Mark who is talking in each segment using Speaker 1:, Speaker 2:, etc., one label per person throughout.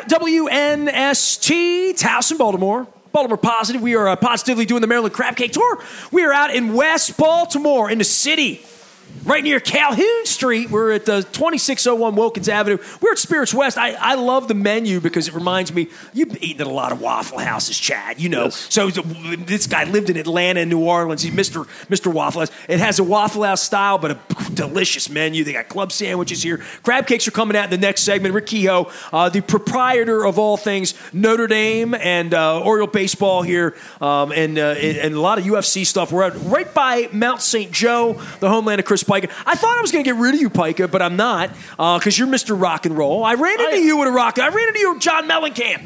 Speaker 1: WNST, Towson, Baltimore. Baltimore Positive. We are positively doing the Maryland Crab Cake Tour. We are out in West Baltimore, in the city, right near Calhoun Street. We're at 2601 Wilkins Avenue. We're at Spirits West. I love the menu because it reminds me, you've eaten at a lot of Waffle Houses, Chad, you know.
Speaker 2: Yes.
Speaker 1: So this guy lived in Atlanta and New Orleans. He's Mr. Waffle House. It has a Waffle House style, but a delicious menu. They got club sandwiches here. Crab cakes are coming out in the next segment. Rick Kehoe, the proprietor of all things Notre Dame and Oriole baseball here, and a lot of UFC stuff. We're right by Mount St. Joe, the homeland of Chris Pica. I thought I was going to get rid of you, Pica, but I'm not, because you're Mr. Rock and Roll. I ran into you with a rock. I ran into you with John Mellencamp.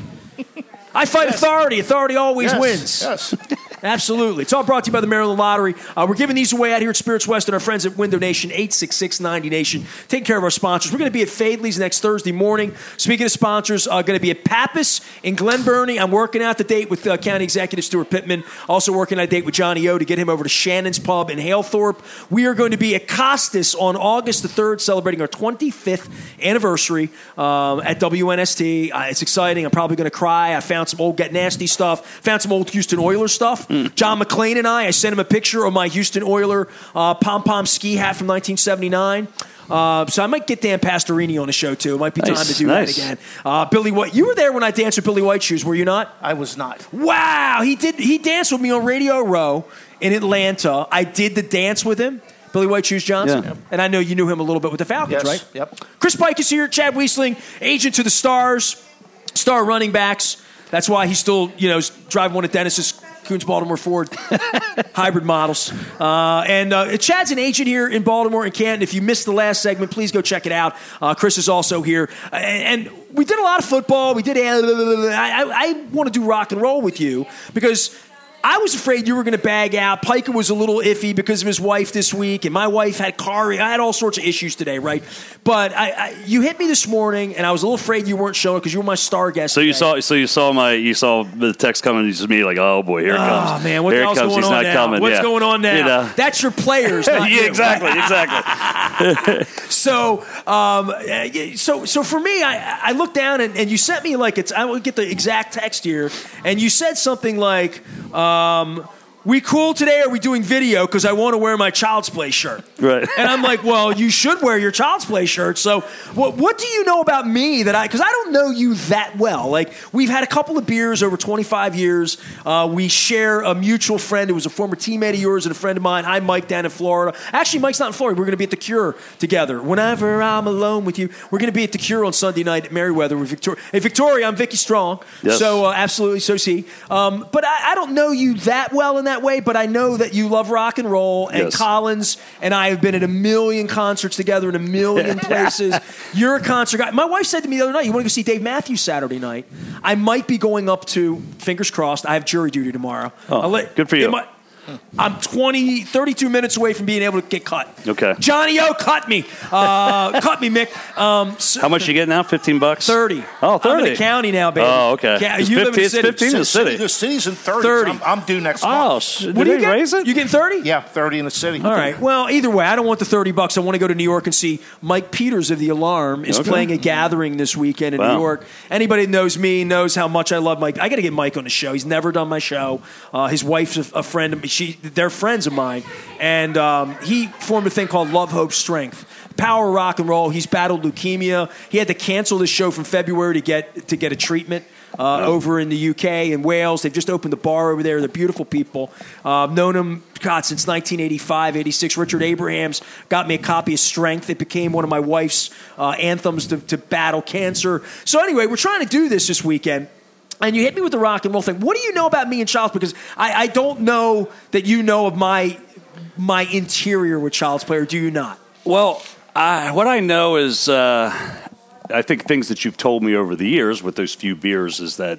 Speaker 1: I fight authority. Authority always wins.
Speaker 3: Yes.
Speaker 1: Absolutely. It's all brought to you by the Maryland Lottery. We're giving these away out here at Spirits West and our friends at Window Nation, 866-90Nation. Taking care of our sponsors. We're going to be at Fadley's next Thursday morning. Speaking of sponsors, going to be at Pappas in Glen Burnie. I'm working out the date with County Executive Stuart Pittman. Also working out a date with Johnny O to get him over to Shannon's Pub in Halethorpe. We are going to be at Costas on August the 3rd, celebrating our 25th anniversary at WNST. It's exciting. I'm probably going to cry. I found some old Get Nasty stuff. Found some old Houston Oilers stuff. John McClain and I sent him a picture of my Houston Oiler pom-pom ski hat from 1979. So I might get Dan Pastorini on the show, too. It might be time to do that again. Billy White. You were there when I danced with Billy White Shoes, were you not?
Speaker 3: I was not.
Speaker 1: Wow. He danced with me on Radio Row in Atlanta. I did the dance with him. Billy White Shoes Johnson.
Speaker 2: Yeah.
Speaker 1: And I know you knew him a little bit with the Falcons,
Speaker 3: Yes.
Speaker 1: right?
Speaker 3: Yep.
Speaker 1: Chris Pike is here. Chad Wiesling, agent to the Stars, star running backs. That's why he's still, driving one of Dennis's Coons Baltimore Ford hybrid models. And Chad's an agent here in Baltimore and Canton. If you missed the last segment, please go check it out. Chris is also here. And we did a lot of football. We did. I want to do rock and roll with you because I was afraid you were going to bag out. Pica was a little iffy because of his wife this week, and my wife had I had all sorts of issues today, right? But you hit me this morning, and I was a little afraid you weren't showing because you were my star guest.
Speaker 2: So you saw the text coming to me like, oh boy, here it comes.
Speaker 1: Oh man, what
Speaker 2: here
Speaker 1: the hell's going
Speaker 2: He's
Speaker 1: on
Speaker 2: not
Speaker 1: now?
Speaker 2: coming.
Speaker 1: What's going on now? That's your players, not you.
Speaker 2: exactly.
Speaker 1: So for me, I looked down and you sent me I will get the exact text here, and you said something like, we cool today? Or are we doing video? Because I want to wear my Child's Play shirt.
Speaker 2: Right.
Speaker 1: And I'm like, well, you should wear your Child's Play shirt. So what do you know about me because I don't know you that well. Like, we've had a couple of beers over 25 years. We share a mutual friend who was a former teammate of yours and a friend of mine. Hi, Mike, down in Florida. Actually, Mike's not in Florida. We're going to be at The Cure together. Whenever I'm alone with you, we're going to be at The Cure on Sunday night at Merriweather with Victoria. Hey, Victoria, I'm Vicky Strong.
Speaker 2: Yes.
Speaker 1: So, absolutely, so see. But I don't know you that well in that way, but I know that you love rock and roll, and
Speaker 2: Yes.
Speaker 1: Collins and I have been at a million concerts together in a million places. You're a concert guy. My wife said to me the other night, you want to go see Dave Matthews Saturday night? I might be going up to, fingers crossed, I have jury duty tomorrow.
Speaker 2: Good for you.
Speaker 1: I'm 32 minutes away from being able to get cut.
Speaker 2: Okay.
Speaker 1: Johnny O, cut me. Cut me, Mick.
Speaker 2: How much you get now? $15?
Speaker 1: 30.
Speaker 2: Oh, 30.
Speaker 1: I'm in the county now, baby.
Speaker 2: Oh, okay.
Speaker 1: You live in the
Speaker 2: It's
Speaker 1: city.
Speaker 2: 15 in the city.
Speaker 3: The city's in 30.
Speaker 1: 30.
Speaker 3: So I'm due next
Speaker 2: Oh,
Speaker 3: month.
Speaker 2: did
Speaker 1: What do you
Speaker 2: they
Speaker 1: get?
Speaker 2: raise it?
Speaker 1: You getting 30?
Speaker 3: Yeah, 30 in the city.
Speaker 1: All right. Well, either way, I don't want the $30. I want to go to New York and see Mike Peters of The Alarm is playing a gathering this weekend in New York. Anybody that knows me knows how much I love Mike. I got to get Mike on the show. He's never done my show. His wife's a friend of me. They're friends of mine. And he formed a thing called Love, Hope, Strength. Power rock and roll. He's battled leukemia. He had to cancel this show from February to get a treatment over in the UK and Wales. They've just opened the bar over there. They're beautiful people. Known him, since 1985, 86. Richard Abrahams got me a copy of Strength. It became one of my wife's anthems to battle cancer. So anyway, we're trying to do this weekend. And you hit me with the rock and roll thing. What do you know about me and Child's Play? Because I don't know that you know of my interior with Child's Play, or do you not?
Speaker 2: Well, what I know is, I think things that you've told me over the years with those few beers is that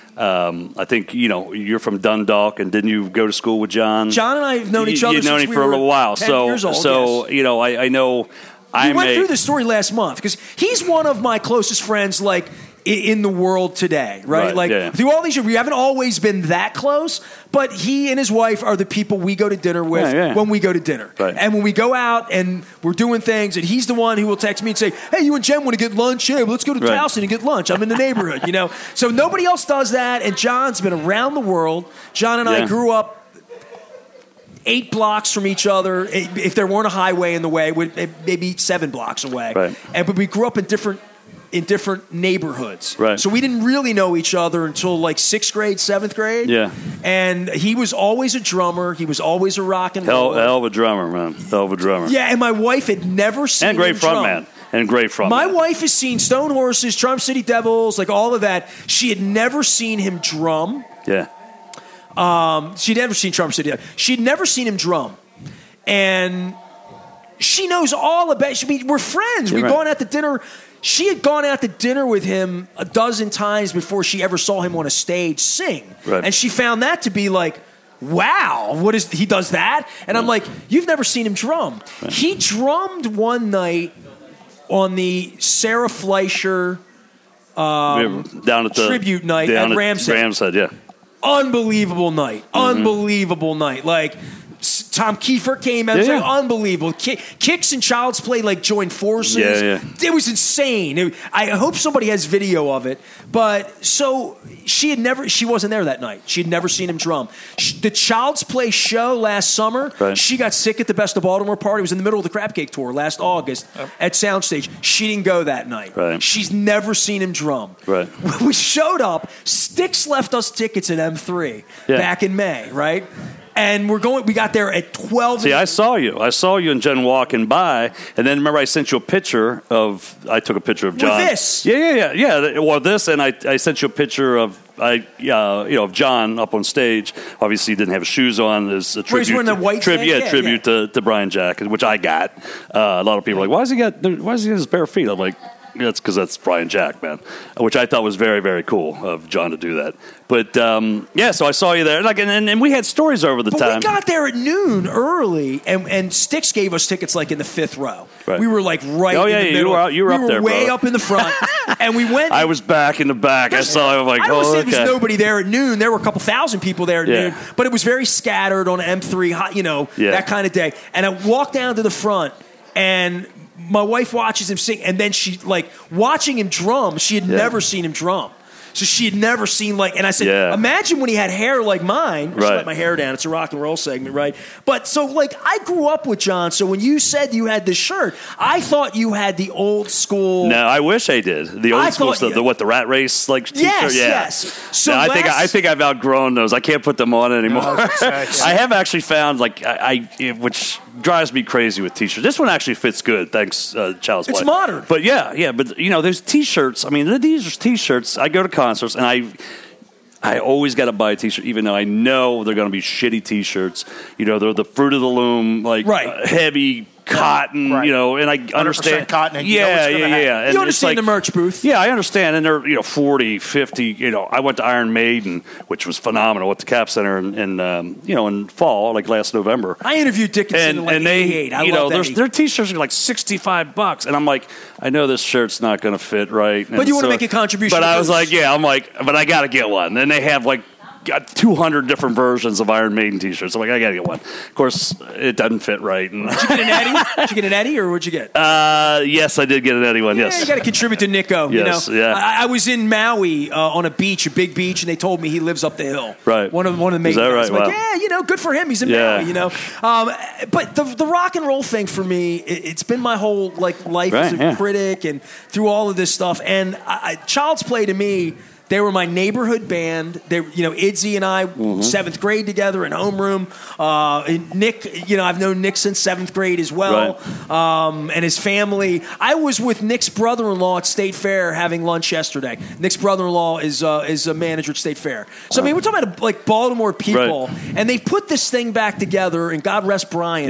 Speaker 2: I think, you're from Dundalk, and didn't you go to school with John?
Speaker 1: John and I have known each other
Speaker 2: since
Speaker 1: since
Speaker 2: we were a little while.
Speaker 1: 10 years old,
Speaker 2: So
Speaker 1: yes.
Speaker 2: I know.
Speaker 1: We went through this story last month because he's one of my closest friends, like in the world today, right? Through all these years, we haven't always been that close, but he and his wife are the people we go to dinner with when we go to dinner.
Speaker 2: Right.
Speaker 1: And when we go out and we're doing things, and he's the one who will text me and say, hey, you and Jen want to get lunch? Yeah, well, let's go to Towson and get lunch. I'm in the neighborhood, So nobody else does that, and John's been around the world. John and I grew up 8 blocks from each other. If there weren't a highway in the way, maybe 7 blocks away.
Speaker 2: Right.
Speaker 1: But we grew up in different neighborhoods.
Speaker 2: Right.
Speaker 1: So we didn't really know each other until like 6th grade, 7th grade.
Speaker 2: Yeah.
Speaker 1: And he was always a drummer. He was always a rock and roll.
Speaker 2: Hell of a drummer, man. Hell of a drummer.
Speaker 1: Yeah, and my wife had never seen him drum.
Speaker 2: And great front
Speaker 1: My
Speaker 2: man.
Speaker 1: wife has seen Stone Horses, Charm City Devils, like all of that. She had never seen him drum.
Speaker 2: Yeah.
Speaker 1: She'd never seen Charm City. She'd never seen him drum. And she knows all about it. We're friends. We've gone out to dinner. She had gone out to dinner with him a dozen times before she ever saw him on a stage sing.
Speaker 2: Right.
Speaker 1: And she found that to be like, wow, he does that? And I'm like, you've never seen him drum. Right. He drummed one night on the Sarah Fleischer
Speaker 2: down at the
Speaker 1: tribute night at Ramshead.
Speaker 2: Ramshead, yeah.
Speaker 1: Unbelievable night. Unbelievable night. Like, Tom Kiefer came out. It was like unbelievable. Kicks and Child's Play like joined forces.
Speaker 2: Yeah.
Speaker 1: It was insane. I hope somebody has video of it. But so she wasn't there that night. She had never seen him drum. The Child's Play show last summer, she got sick at the Best of Baltimore party. It was in the middle of the Crab Cake tour last August at Soundstage. She didn't go that night.
Speaker 2: Right.
Speaker 1: She's never seen him drum.
Speaker 2: Right.
Speaker 1: We showed up. Styx left us tickets at M3 back in May, right? And we got there at 12.
Speaker 2: See, I saw you and Jen walking by, and then remember I sent you a picture I took a picture of John.
Speaker 1: With this?
Speaker 2: Yeah. Well, this, and I sent you a picture of John up on stage. Obviously, he didn't have his shoes on. As a tribute,
Speaker 1: he's wearing the white
Speaker 2: tribute to Brian Jack, which I got. A lot of people are like, why does he got his bare feet? I'm like, that's because that's Brian Jack, man, which I thought was very, very cool of John to do that. But, so I saw you there. And we had stories over the time.
Speaker 1: We got there at noon early, and Styx gave us tickets like in the 5th row.
Speaker 2: Right.
Speaker 1: We were like in the middle.
Speaker 2: You were up there,
Speaker 1: way
Speaker 2: bro.
Speaker 1: up in the front. And we went.
Speaker 2: I was back in the back. I saw him like,
Speaker 1: I don't say there was nobody there at noon. There were a couple thousand people there at noon. But it was very scattered on M3, that kind of day. And I walked down to the front, and my wife watches him sing, and then she, watching him drum, she had never seen him drum. So she had never seen, and I said, imagine when he had hair like mine. Right. She let my hair down. It's a rock and roll segment, right? But so, I grew up with John, so when you said you had this shirt, I thought you had the old school.
Speaker 2: No, I wish I did. The old school stuff, the Rat Race, t-shirt?
Speaker 1: Yes. So
Speaker 2: no, I think I've outgrown those. I can't put them on anymore. No, I have actually found, which drives me crazy with t-shirts. This one actually fits good, thanks, Child's Play.
Speaker 1: It's modern.
Speaker 2: But but those t-shirts, these are t-shirts. I go to concerts, and I always got to buy a t-shirt, even though I know they're going to be shitty t-shirts. They're the Fruit of the Loom, heavy cotton, and I understand.
Speaker 3: Cotton, and
Speaker 2: yeah.
Speaker 1: And you understand the merch booth.
Speaker 2: Yeah, I understand. And they're, 40, 50, I went to Iron Maiden, which was phenomenal at the Cap Center in fall, last November.
Speaker 1: I interviewed Dickinson in 88. I love that.
Speaker 2: Their t-shirts are $65. And I'm like, I know this shirt's not going to fit right.
Speaker 1: But you want to make a contribution.
Speaker 2: But I was like, but I got to get one. And they have got 200 different versions of Iron Maiden t-shirts. I'm like, I got to get one. Of course, it doesn't fit right.
Speaker 1: Did you get an Eddie? Did you get an Eddie, or what'd you get?
Speaker 2: Yes, I did get an Eddie one, yes.
Speaker 1: You got to contribute to Nico.
Speaker 2: Yes, yeah.
Speaker 1: I was in Maui on a big beach, and they told me he lives up the hill.
Speaker 2: Right.
Speaker 1: One of the main guys.
Speaker 2: Is that right?
Speaker 1: I'm like, good for him. He's in Maui, But the rock and roll thing for me, it's been my whole life as a critic and through all of this stuff. And Child's Play to me, they were my neighborhood band. They, Idzy and I, 7th grade together in homeroom. And Nick, I've known Nick since 7th grade as well. Right. And his family. I was with Nick's brother-in-law at State Fair having lunch yesterday. Nick's brother-in-law is a manager at State Fair. So we're talking about Baltimore people, and they've put this thing back together. And God rest Brian.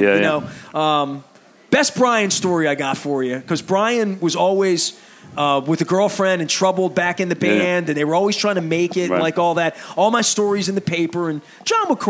Speaker 1: Best Brian story I got for you, because Brian was always with a girlfriend and troubled back in the band, and they were always trying to make it, and all that. All my stories in the paper, and John would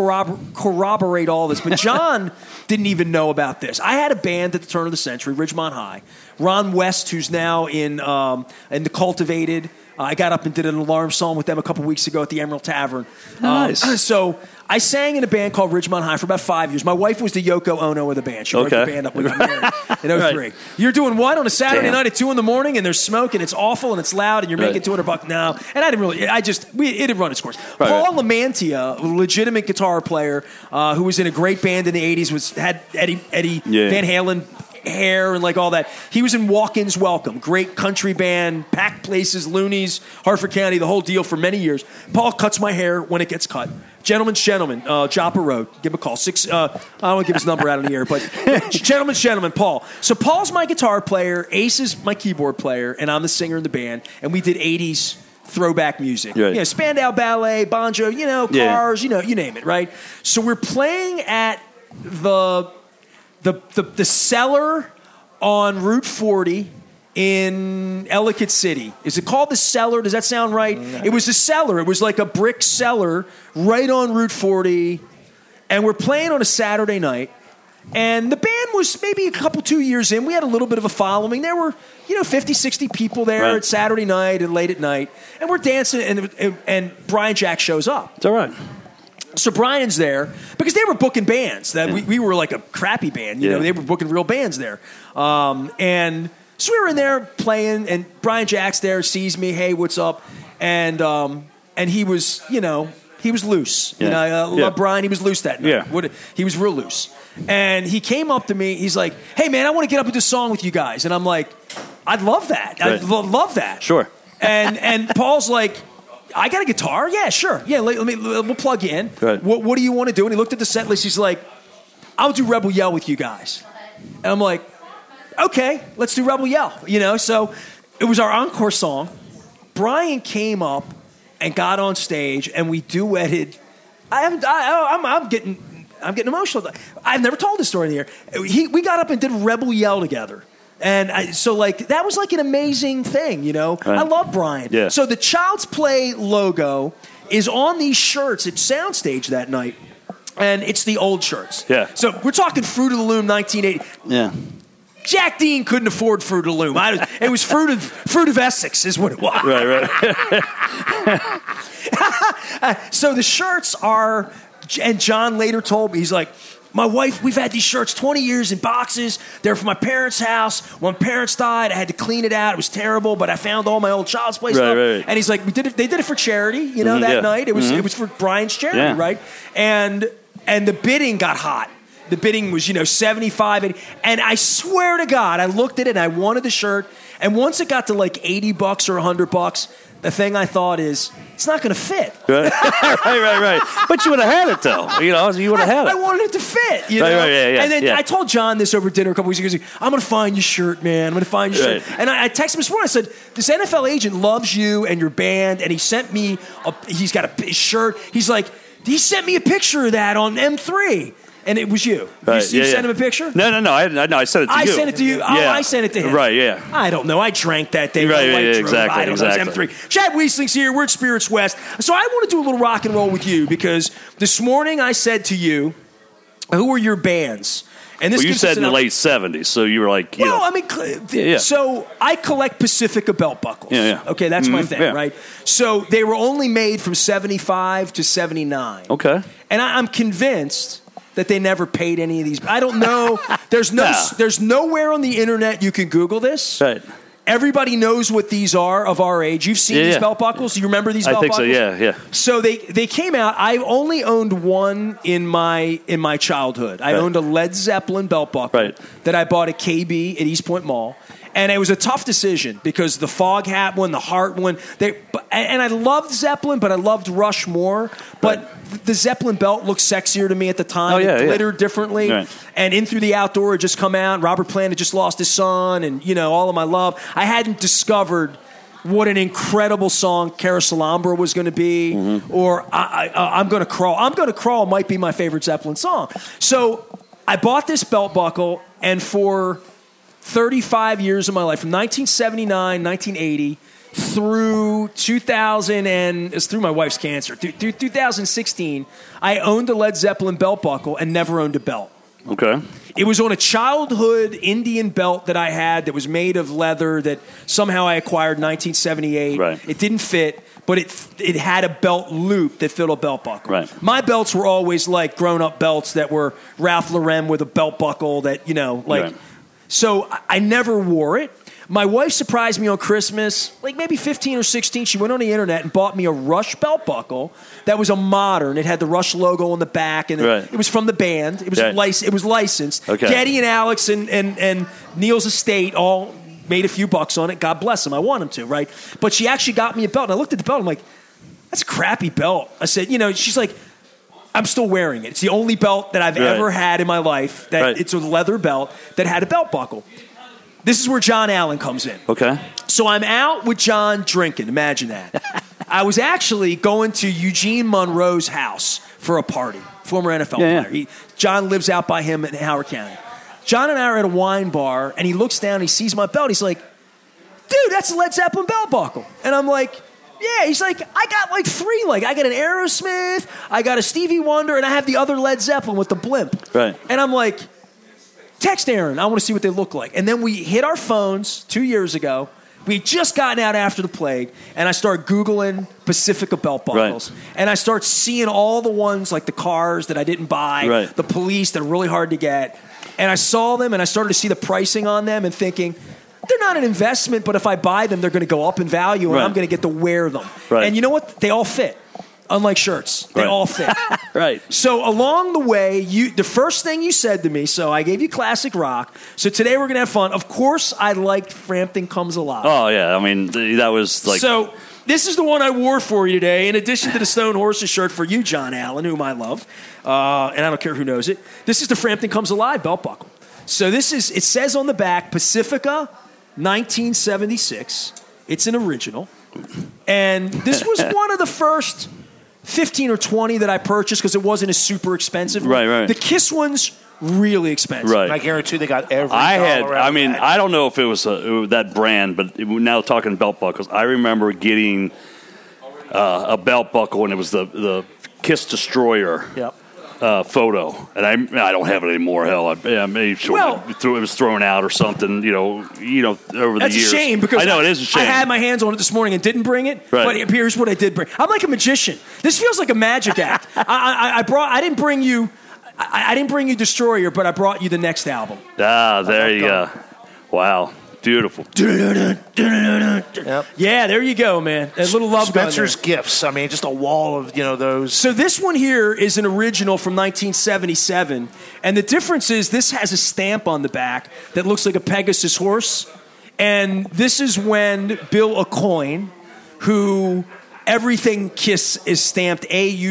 Speaker 1: corroborate all this, but John didn't even know about this. I had a band at the turn of the century, Ridgemont High. Ron West, who's now in the Cultivated. I got up and did an alarm song with them a couple weeks ago at the Emerald Tavern.
Speaker 2: Nice.
Speaker 1: So I sang in a band called Ridgemont High for about 5 years. My wife was the Yoko Ono of the band. She broke the band up when we got married in 03. Right. You're doing what on a Saturday night at 2 in the morning, and there's smoke, and it's awful, and it's loud, and you're making $200 now. And I didn't really. It didn't run its course. Right, Paul Lamantia, a legitimate guitar player who was in a great band in the 80s, had Eddie Van Halen hair and like all that. He was in Walk-Ins Welcome, great country band, packed places, Loonies, Hartford County, the whole deal for many years. Paul cuts my hair when it gets cut. Gentleman's Gentleman, Joppa Road. Give him a call. I don't want to give his number out on the air, but Gentleman's Gentleman, Paul. So Paul's my guitar player, Ace is my keyboard player, and I'm the singer in the band, and we did 80s throwback music. Right. Spandau Ballet, Bon Jovi, Cars, you name it, right? So we're playing at the Cellar on Route 40 in Ellicott City. Is it called the Cellar? Does that sound right? No. It was a cellar. It was like a brick cellar right on Route 40. And we're playing on a Saturday night. And the band was maybe 2 years in. We had a little bit of a following. There were, 50, 60 people there at Saturday night and late at night. And we're dancing, and Brian Jack shows up.
Speaker 2: It's all right.
Speaker 1: So Brian's there because they were booking bands. That we were like a crappy band, They were booking real bands there, and so we were in there playing. And Brian Jack's there, sees me, hey, what's up? And he was, he was loose.
Speaker 2: Yeah.
Speaker 1: I love Brian. He was loose that night.
Speaker 2: Yeah.
Speaker 1: He was real loose. And he came up to me. He's like, hey man, I want to get up and do a song with you guys. And I'm like, I'd love that. I'd love that.
Speaker 2: Sure.
Speaker 1: And Paul's like, I got a guitar? Yeah, sure. Yeah, we'll plug you in.
Speaker 2: Right.
Speaker 1: What do you want to do? And he looked at the set list. He's like, I'll do Rebel Yell with you guys. And I'm like, okay, let's do Rebel Yell. So it was our encore song. Brian came up and got on stage, and we duetted. I'm getting emotional. I've never told this story in the air. We got up and did Rebel Yell together. And that was like an amazing thing, Right. I love Brian.
Speaker 2: Yeah.
Speaker 1: So the Child's Play logo is on these shirts at Soundstage that night, and it's the old shirts.
Speaker 2: Yeah.
Speaker 1: So we're talking Fruit of the Loom, 1980.
Speaker 2: Yeah.
Speaker 1: Jack Dean couldn't afford Fruit of the Loom. It was Fruit of Essex is what it was.
Speaker 2: Right.
Speaker 1: So the shirts are, and John later told me, he's like, my wife, we've had these shirts 20 years in boxes. They're from my parents' house. When parents died, I had to clean it out. It was terrible, but I found all my old Child's Play stuff.
Speaker 2: Right.
Speaker 1: And he's like, they did it for charity, that night. It was for Brian's charity, right? And the bidding got hot. The bidding was, 75, 80. And I swear to God, I looked at it and I wanted the shirt. And once it got to like $80 or $100, the thing I thought is, it's not going to fit.
Speaker 2: Right. But you would have had it, though. You would have had it.
Speaker 1: I wanted it to fit,
Speaker 2: Right, yeah.
Speaker 1: And then I told John this over dinner a couple weeks ago. He goes, I'm going to find your shirt, man. I'm going to find your shirt. And I texted him this morning. I said, this NFL agent loves you and your band, and he sent me, he's got a shirt. He's like, he sent me a picture of that on M3. And it was you. You sent him a picture?
Speaker 2: No. I sent it to you.
Speaker 1: I sent it to you. Oh, I sent it to him.
Speaker 2: Right, yeah.
Speaker 1: I don't know. I drank that day.
Speaker 2: Right, exactly.
Speaker 1: I don't know. It was M3. Chad Wiesling's here. We're at Spirits West. So I want to do a little rock and roll with you because this morning I said to you, who are your bands? And this
Speaker 2: you said in the late 70s, so you were like,
Speaker 1: So I collect Pacifica belt buckles.
Speaker 2: Yeah.
Speaker 1: Okay, that's my thing, right? So they were only made from 75 to 79.
Speaker 2: Okay.
Speaker 1: And I'm convinced that they never paid any of these. I don't know. There's nowhere on the internet you can Google this.
Speaker 2: Right.
Speaker 1: Everybody knows what these are of our age. You've seen these belt buckles? You remember these belt buckles?
Speaker 2: I think so, yeah.
Speaker 1: So they came out. I only owned one in my childhood. I owned a Led Zeppelin belt buckle that I bought at KB at East Point Mall. And it was a tough decision because the Fog Hat one, the Heart one, and I loved Zeppelin, but I loved Rush more. But the Zeppelin belt looked sexier to me at the time. It glittered differently. Right. And In Through the Outdoor had just come out. Robert Plant had just lost his son, and All of My Love. I hadn't discovered what an incredible song Carousel Alhambra was going to be, or I'm Gonna Crawl. I'm Gonna Crawl might be my favorite Zeppelin song. So I bought this belt buckle, and for 35 years of my life, from 1979, 1980, through 2000, and it's through my wife's cancer, through 2016, I owned a Led Zeppelin belt buckle and never owned a belt.
Speaker 2: Okay.
Speaker 1: It was on a childhood Indian belt that I had that was made of leather that somehow I acquired in 1978.
Speaker 2: Right.
Speaker 1: It didn't fit, but it had a belt loop that filled a belt buckle.
Speaker 2: Right.
Speaker 1: My belts were always like grown-up belts that were Ralph Lauren with a belt buckle that,
Speaker 2: Right.
Speaker 1: So I never wore it. My wife surprised me on Christmas, like maybe 15 or 16. She went on the internet and bought me a Rush belt buckle that was a modern. It had the Rush logo on the back, and
Speaker 2: right.
Speaker 1: it was from the band. It was it was licensed.
Speaker 2: Okay.
Speaker 1: Geddy and Alex and Neil's estate all made a few bucks on it. God bless them. I want them to, right? But she actually got me a belt, and I looked at the belt. I'm like, that's a crappy belt. I said, she's like, I'm still wearing it. It's the only belt that I've ever had in my life. It's a leather belt that had a belt buckle. This is where John Allen comes in.
Speaker 2: Okay.
Speaker 1: So I'm out with John drinking. Imagine that. I was actually going to Eugene Monroe's house for a party, former NFL player.
Speaker 2: Yeah.
Speaker 1: John lives out by him in Howard County. John and I are at a wine bar, and he looks down, he sees my belt. He's like, dude, that's a Led Zeppelin belt buckle. And I'm like, yeah. He's like, I got like 3. Like, I got an Aerosmith, I got a Stevie Wonder, and I have the other Led Zeppelin with the blimp.
Speaker 2: Right.
Speaker 1: And I'm like, text Aaron. I want to see what they look like. And then we hit our phones 2 years ago. We just gotten out after the plague, and I start Googling Pacifica belt buckles.
Speaker 2: Right.
Speaker 1: And I start seeing all the ones, like the cars that I didn't buy, the police that are really hard to get. And I saw them, and I started to see the pricing on them and thinking, they're not an investment, but if I buy them, they're going to go up in value, and I'm going to get to wear them.
Speaker 2: Right.
Speaker 1: And you know what? They all fit. Unlike shirts, they all fit.
Speaker 2: Right.
Speaker 1: So along the way, the first thing you said to me, so I gave you classic rock. So today we're going to have fun. Of course, I liked Frampton Comes Alive.
Speaker 2: Oh, yeah. I mean, that was like...
Speaker 1: So this is the one I wore for you today, in addition to the Stone Horses shirt for you, John Allen, whom I love. And I don't care who knows it. This is the Frampton Comes Alive belt buckle. So it says on the back, Pacifica 1976. It's an original. And this was one of the first 15 or 20 that I purchased because it wasn't a super expensive one.
Speaker 2: Right.
Speaker 1: The Kiss one's really expensive.
Speaker 2: Right.
Speaker 3: I guarantee they got every
Speaker 2: I don't know if it was that brand, but now talking belt buckles, I remember getting a belt buckle, and it was the Kiss Destroyer.
Speaker 1: Yep.
Speaker 2: Photo, and I don't have it anymore. Hell, I made sure it was thrown out or something. Over the years.
Speaker 1: That's a shame because
Speaker 2: I know it is a shame.
Speaker 1: I had my hands on it this morning and didn't bring it.
Speaker 2: Right.
Speaker 1: But here's what I did bring. I'm like a magician. This feels like a magic act. I didn't bring you Destroyer, but I brought you the next album.
Speaker 2: There you go. Wow. Beautiful.
Speaker 3: Yep.
Speaker 1: Yeah, there you go, man. A little love
Speaker 3: Spencer's
Speaker 1: gun there.
Speaker 3: Gifts. I mean, just a wall of those.
Speaker 1: So this one here is an original from 1977, and the difference is this has a stamp on the back that looks like a Pegasus horse, and this is when Bill Aucoin, who everything Kiss is stamped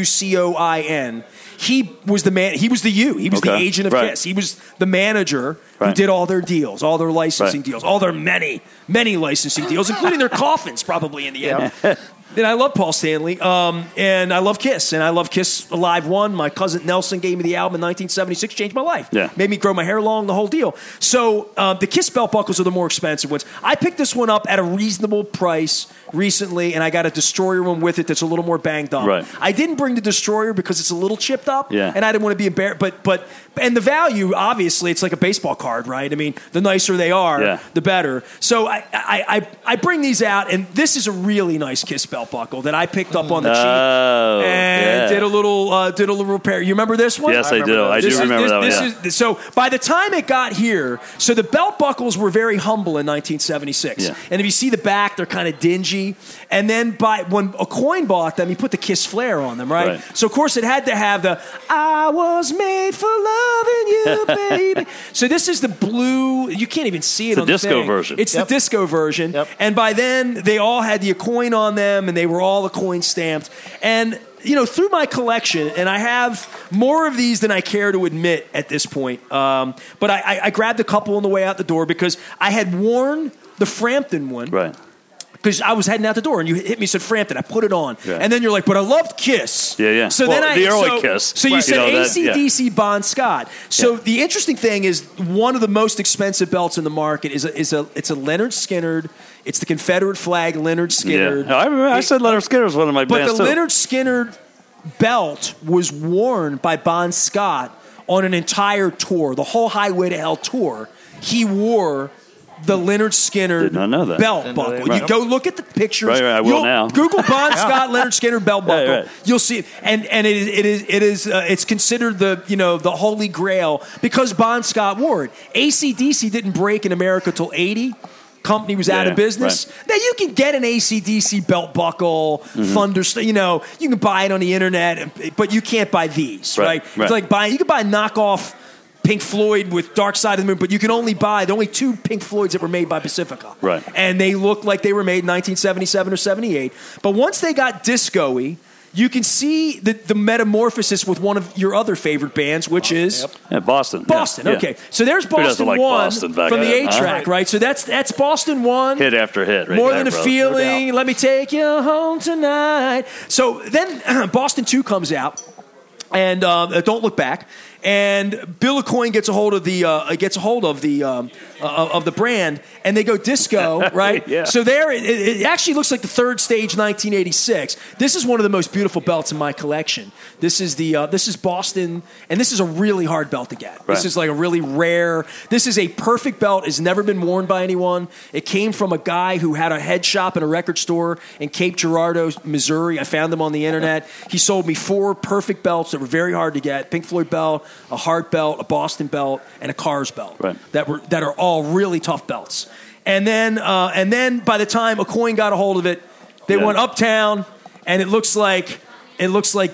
Speaker 1: AUCOIN. He was the man. He was the the agent of Kiss. He was the manager who did all their deals, all their licensing deals, all their many licensing deals, including their coffins, probably in the end. And I love Paul Stanley, and I love Kiss, and I love Kiss Alive 1. My cousin Nelson gave me the album in 1976, changed my life.
Speaker 2: Yeah.
Speaker 1: Made me grow my hair long, the whole deal. So the Kiss belt buckles are the more expensive ones. I picked this one up at a reasonable price recently, and I got a Destroyer one with it that's a little more banged up.
Speaker 2: Right.
Speaker 1: I didn't bring the Destroyer because it's a little chipped up,
Speaker 2: and
Speaker 1: I didn't want to be embarrassed. And the value, obviously, it's like a baseball card, right? I mean, the nicer they are, the better. So I bring these out, and this is a really nice Kiss belt buckle that I picked up on the cheap and did a little repair. You remember this one?
Speaker 2: Yes, I do. I do remember that one.
Speaker 1: So by the time it got here, so the belt buckles were very humble in 1976.
Speaker 2: Yeah.
Speaker 1: And if you see the back, they're kind of dingy. And then when Aucoin bought them, he put the Kiss flair on them, right? So, of course, it had to have the I was made for loving you, baby. So this is the blue. You can't even see it on the
Speaker 2: disco version.
Speaker 1: It's the disco version.
Speaker 3: Yep.
Speaker 1: And by then, they all had the Aucoin on them, and they were all Aucoin stamped. And through my collection, and I have more of these than I care to admit at this point, but I grabbed a couple on the way out the door because I had worn the Frampton one.
Speaker 2: Right.
Speaker 1: Because I was heading out the door, and you hit me, said Frampton. I put it on. Yeah. And then you're like, but I loved Kiss.
Speaker 2: Yeah.
Speaker 1: So
Speaker 2: then the early Kiss.
Speaker 1: So you said AC/DC Bon Scott. So the interesting thing is one of the most expensive belts in the market is a Leonard Skinner. It's the Confederate flag Leonard Skinner.
Speaker 2: Yeah. I said Leonard Skinner was one of my bands,
Speaker 1: But the Leonard Skinner belt was worn by Bon Scott on an entire tour, the whole Highway to Hell tour, he wore the Lynyrd Skynyrd
Speaker 2: Did not know that.
Speaker 1: belt buckle. You go look at the pictures.
Speaker 2: Right, I will now.
Speaker 1: Google Bon Scott Lynyrd Skynyrd belt buckle.
Speaker 2: Right.
Speaker 1: You'll see it, and it's considered the holy grail because Bon Scott wore it. AC/DC didn't break in America till '80. Company was out of business.
Speaker 2: Right.
Speaker 1: Now you can get an AC/DC belt buckle, Thunder. You can buy it on the internet, but you can't buy these. Right? It's like you can buy knockoff Pink Floyd with Dark Side of the Moon, but you can only buy the only 2 Pink Floyds that were made by Pacifica.
Speaker 2: Right.
Speaker 1: And they look like they were made in 1977 or 78. But once they got disco-y, you can see the metamorphosis with one of your other favorite bands, which is
Speaker 2: Boston.
Speaker 1: Boston.
Speaker 2: Yeah.
Speaker 1: Okay, so there's Boston
Speaker 2: like
Speaker 1: 1
Speaker 2: Boston back
Speaker 1: from the
Speaker 2: then?
Speaker 1: 8-track, right? So that's Boston 1.
Speaker 2: Hit after hit. Right
Speaker 1: More
Speaker 2: there,
Speaker 1: than a
Speaker 2: brother.
Speaker 1: feeling. Let me take you home tonight. So then Boston 2 comes out, and Don't Look Back. And Bill Aucoin gets a hold of the brand, and they go disco, right?
Speaker 2: Yeah.
Speaker 1: So there, it actually looks like the third stage, 1986. This is one of the most beautiful belts in my collection. This is Boston, and this is a really hard belt to get. This is like a really rare. This is a perfect belt. It's never been worn by anyone. It came from a guy who had a head shop and a record store in Cape Girardeau, Missouri. I found them on the internet. He sold me 4 perfect belts that were very hard to get: Pink Floyd belt, a Heart belt, a Boston belt, and a Cars belt. That are all really tough belts. And then by the time Aucoin got a hold of it, they went uptown, and it looks like the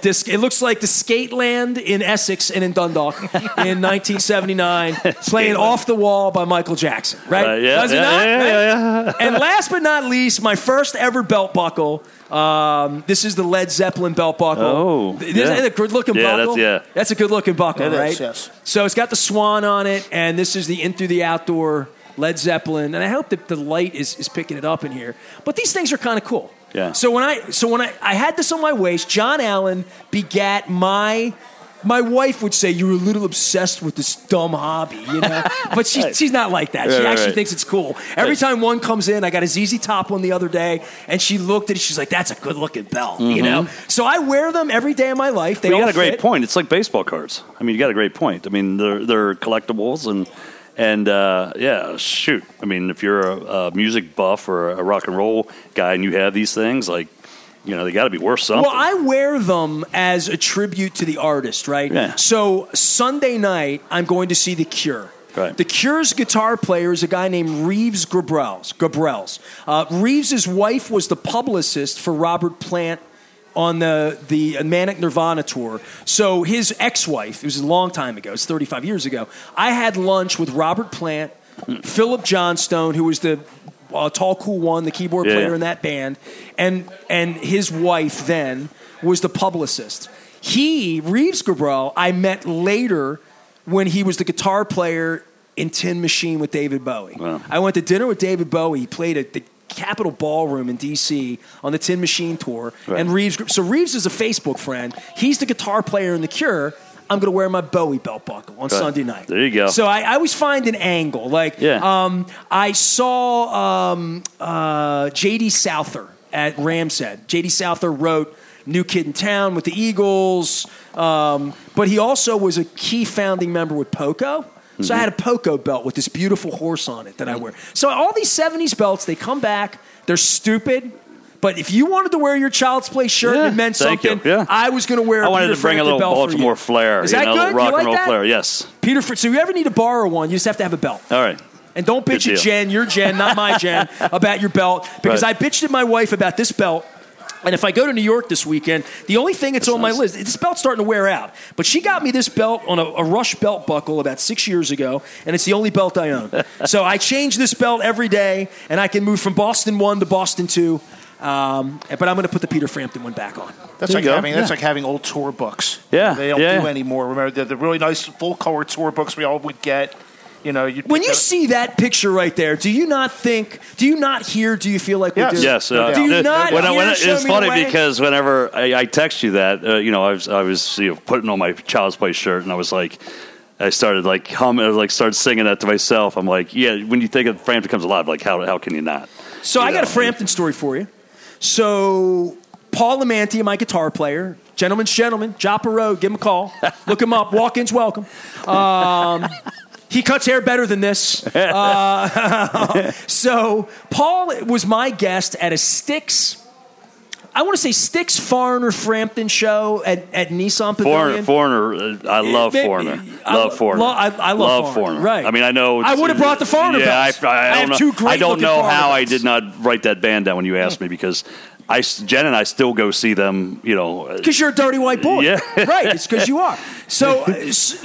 Speaker 1: Skateland in Essex and in Dundalk in 1979, playing Off the Wall by Michael Jackson. Right? Does it not?
Speaker 2: Yeah.
Speaker 1: And last but not least, my first ever belt buckle. This is the Led Zeppelin belt buckle.
Speaker 2: Oh,
Speaker 1: Isn't it a good looking buckle? That's a good looking buckle, right?
Speaker 3: Yes.
Speaker 1: So it's got the swan on it, and this is the In Through the Outdoor Led Zeppelin. And I hope that the light is picking it up in here. But these things are kind of cool.
Speaker 2: Yeah.
Speaker 1: So when I had this on my waist, John Allen begat my wife would say, "You're a little obsessed with this dumb hobby," But she's not like that. She actually thinks it's cool. Every time one comes in, I got a ZZ Top one the other day, and she looked at it. She's like, "That's a good looking belt," So I wear them every day of my life.
Speaker 2: You got a great point. It's like baseball cards. I mean, you got a great point. I mean, they're collectibles and shoot. I mean, if you're a music buff or a rock and roll guy and you have these things, like, they got to be worth something.
Speaker 1: Well, I wear them as a tribute to the artist, right?
Speaker 2: Yeah.
Speaker 1: So Sunday night, I'm going to see The Cure.
Speaker 2: Right.
Speaker 1: The Cure's guitar player is a guy named Reeves Gabrels. Reeves' wife was the publicist for Robert Plant on the Manic Nirvana tour. So his ex-wife, it was a long time ago, it's 35 years ago, I had lunch with Robert Plant, Philip Johnstone, who was the Tall Cool One, the keyboard player in that band, and his wife then was the publicist. Reeves Gabrel, I met later when he was the guitar player in Tin Machine with David Bowie.
Speaker 2: Wow.
Speaker 1: I went to dinner with David Bowie. He played at the Capitol Ballroom in D.C. on the Tin Machine tour.
Speaker 2: Right.
Speaker 1: And Reeves is a Facebook friend. He's the guitar player in The Cure. I'm going to wear my Bowie belt buckle on Sunday night.
Speaker 2: There you go.
Speaker 1: So I always find an angle. I saw J.D. Souther at Ramshead. J.D. Souther wrote New Kid in Town with the Eagles, but he also was a key founding member with Poco. So I had a Poco belt with this beautiful horse on it that I wear. So all these 70s belts, they come back. They're stupid. But if you wanted to wear your Child's Play shirt and it meant something, I was going to wear a
Speaker 2: I wanted
Speaker 1: Peter
Speaker 2: to bring
Speaker 1: Frampton
Speaker 2: a little Baltimore flair.
Speaker 1: Is that good?
Speaker 2: A little rock
Speaker 1: you like
Speaker 2: and roll
Speaker 1: that?
Speaker 2: flair, yes.
Speaker 1: So you ever need to borrow one, you just have to have a belt.
Speaker 2: All right.
Speaker 1: And don't bitch at Jen, your Jen, not my Jen, about your belt. Because I bitched at my wife about this belt. And if I go to New York this weekend, the only thing that's on my list, this belt's starting to wear out. But she got me this belt on a Rush belt buckle about 6 years ago, and it's the only belt I own. So I change this belt every day, and I can move from Boston 1 to Boston 2. But I'm going to put the Peter Frampton one back on.
Speaker 3: That's like having old tour books.
Speaker 2: Yeah.
Speaker 3: They don't do anymore. Remember the really nice full color tour books we all would get. When
Speaker 1: you see that picture right there, do you not hear, do you feel like we do?
Speaker 2: Yes.
Speaker 1: Do you not hear,
Speaker 2: it's funny because whenever I text you that, I was putting on my Child's Play shirt, and I was like, I started humming, started singing that to myself. I'm like, when you think of Frampton Comes Alive, how can you not?
Speaker 1: So I got a Frampton story for you. So Paul Lamantia, my guitar player, gentleman's gentleman, Joppa Road, give him a call. Look him up. Walk-ins welcome. He cuts hair better than this. So Paul was my guest at a Styx, I want to say Styx, Foreigner, Frampton show at Nissan Pavilion.
Speaker 2: Foreigner, I love Foreigner. Love Foreigner.
Speaker 1: I love Foreigner. Right.
Speaker 2: I mean, I know.
Speaker 1: I would have brought the Foreigner belts.
Speaker 2: I
Speaker 1: have two great
Speaker 2: I don't know how
Speaker 1: belts.
Speaker 2: I did not write that band down when you asked me, because Jen and I still go see them, you know.
Speaker 1: Because you're a dirty white boy.
Speaker 2: Yeah.
Speaker 1: Right. It's because you are. So,
Speaker 2: and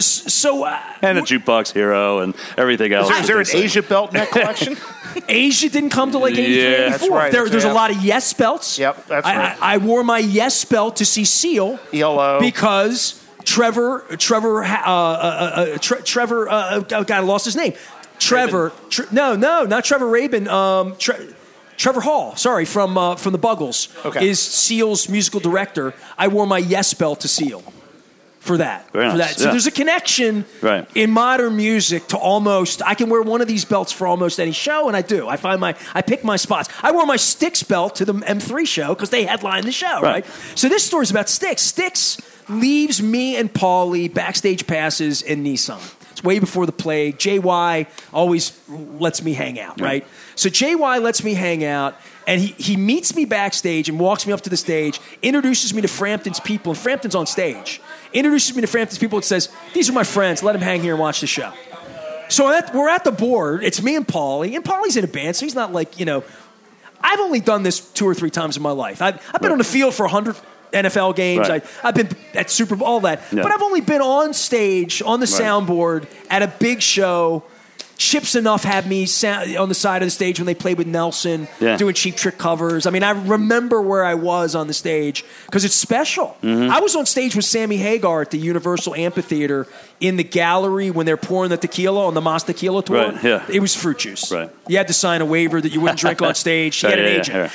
Speaker 2: a Jukebox Hero and everything else.
Speaker 3: Is there an Asia belt in that collection?
Speaker 1: Asia didn't come to like 83,
Speaker 2: Yeah.
Speaker 1: 84.
Speaker 3: That's right.
Speaker 1: There's a lot of Yes belts.
Speaker 3: Yep, that's right.
Speaker 1: I wore my Yes belt to see Seal.
Speaker 3: ELO.
Speaker 1: Because Trevor, God, I lost his name. Trevor, not Trevor Rabin. Trevor Hall, from the Buggles, is Seal's musical director. I wore my Yes belt to Seal for that.
Speaker 2: Very nice.
Speaker 1: For that. So there's a connection in modern music to almost. I can wear one of these belts for almost any show, and I do. I pick my spots. I wore my Styx belt to the M3 show because they headlined the show, right? So this story's about Styx. Styx leaves me and Paulie backstage passes in Nissan. It's way before the plague. JY always lets me hang out, right? So JY lets me hang out, and he meets me backstage and walks me up to the stage, introduces me to Frampton's people, and Frampton's on stage. Introduces me to Frampton's people and says, "These are my friends. Let them hang here and watch the show." So we're at the board. It's me and Paulie's in a band, so he's not like, you know. I've only done this 2 or 3 times in my life. I've been on the field for 100 NFL games. I've been at Super Bowl, all that. Yeah. But I've only been on stage, on the soundboard, at a big show. Chips Enough had me on the side of the stage when they played with Nelson, doing Cheap Trick covers. I mean, I remember where I was on the stage because it's special. Mm-hmm. I was on stage with Sammy Hagar at the Universal Amphitheater in the gallery when they're pouring the tequila on the Mas Tequila tour.
Speaker 2: Right, yeah.
Speaker 1: It was fruit juice.
Speaker 2: Right.
Speaker 1: You had to sign a waiver that you wouldn't drink on stage. She had an agent.